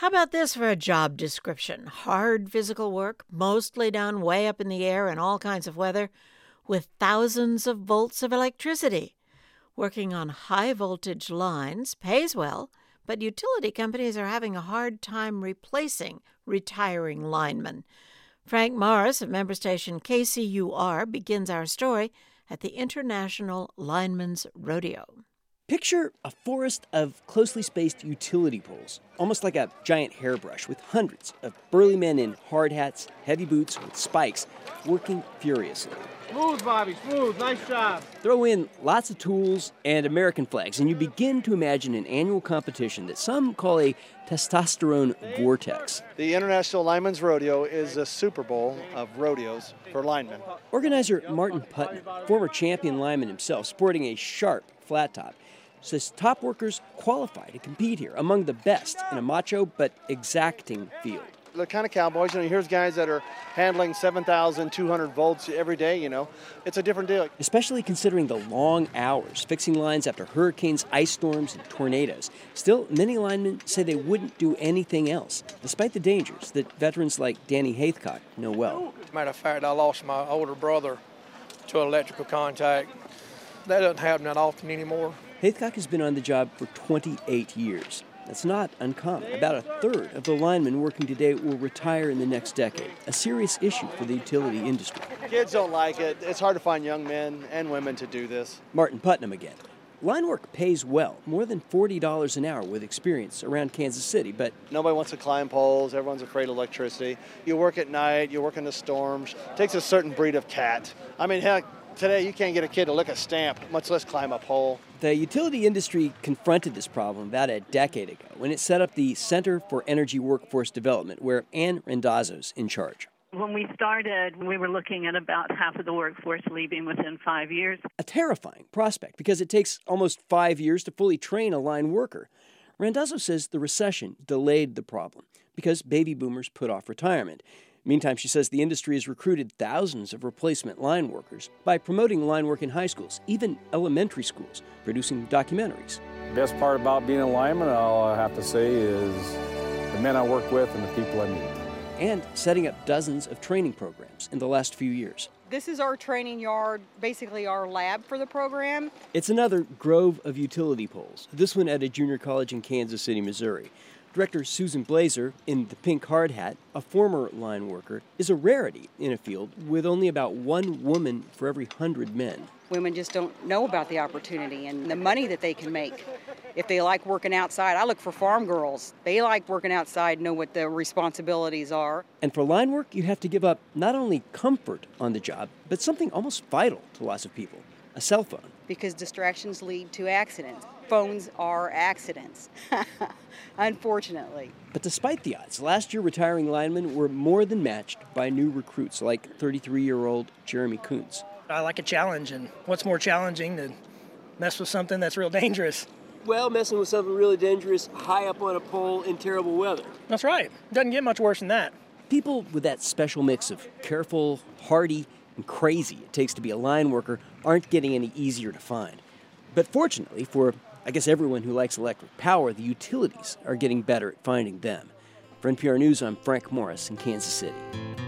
How about this for a job description? Hard physical work, mostly done way up in the air in all kinds of weather, with thousands of volts of electricity. Working on high-voltage lines pays well, but utility companies are having a hard time replacing retiring linemen. Frank Morris of member station KCUR begins our story at the International Linemen's Rodeo. Picture a forest of closely spaced utility poles, almost like a giant hairbrush, with hundreds of burly men in hard hats, heavy boots with spikes, working furiously. Smooth, Bobby, smooth. Nice job. Throw in lots of tools and American flags, and you begin to imagine an annual competition that some call a testosterone vortex. The International Linemen's Rodeo is a Super Bowl of rodeos for linemen. Organizer Martin Putnam, former champion lineman himself, sporting a sharp flat top, says top workers qualify to compete here, among the best in a macho but exacting field. The kind of cowboys, here's guys that are handling 7,200 volts every day, It's a different deal. Especially considering the long hours, fixing lines after hurricanes, ice storms, and tornadoes. Still, many linemen say they wouldn't do anything else, despite the dangers that veterans like Danny Haithcock know well. As a matter of fact, I lost my older brother to electrical contact. That doesn't happen that often anymore. Haithcock has been on the job for 28 years. That's not uncommon. About a third of the linemen working today will retire in the next decade, a serious issue for the utility industry. Kids don't like it. It's hard to find young men and women to do this. Martin Putnam again. Line work pays well, more than $40 an hour with experience around Kansas City, but nobody wants to climb poles. Everyone's afraid of electricity. You work at night, you work in the storms. It takes a certain breed of cat. Heck, today you can't get a kid to lick a stamp, much less climb a pole. The utility industry confronted this problem about a decade ago when it set up the Center for Energy Workforce Development, where Ann Randazzo's in charge. When we started, we were looking at about half of the workforce leaving within 5 years. A terrifying prospect because it takes almost 5 years to fully train a line worker. Randazzo says the recession delayed the problem because baby boomers put off retirement. Meantime, she says the industry has recruited thousands of replacement line workers by promoting line work in high schools, even elementary schools, producing documentaries. The best part about being a lineman, all I have to say, is the men I work with and the people I meet. And setting up dozens of training programs in the last few years. This is our training yard, basically our lab for the program. It's another grove of utility poles, this one at a junior college in Kansas City, Missouri. Director Susan Blazer, in the pink hard hat, a former line worker, is a rarity in a field with only about one woman for every 100 men. Women just don't know about the opportunity and the money that they can make. If they like working outside, I look for farm girls. They like working outside, know what their responsibilities are. And for line work, you have to give up not only comfort on the job, but something almost vital to lots of people, a cell phone. Because distractions lead to accidents. Phones are accidents, unfortunately. But despite the odds, last year retiring linemen were more than matched by new recruits like 33-year-old Jeremy Kuntz. I like a challenge, and what's more challenging than mess with something that's real dangerous? Well, messing with something really dangerous high up on a pole in terrible weather. That's right. Doesn't get much worse than that. People with that special mix of careful, hardy, and crazy it takes to be a line worker aren't getting any easier to find. But fortunately for, I guess, everyone who likes electric power, the utilities are getting better at finding them. For NPR News, I'm Frank Morris in Kansas City.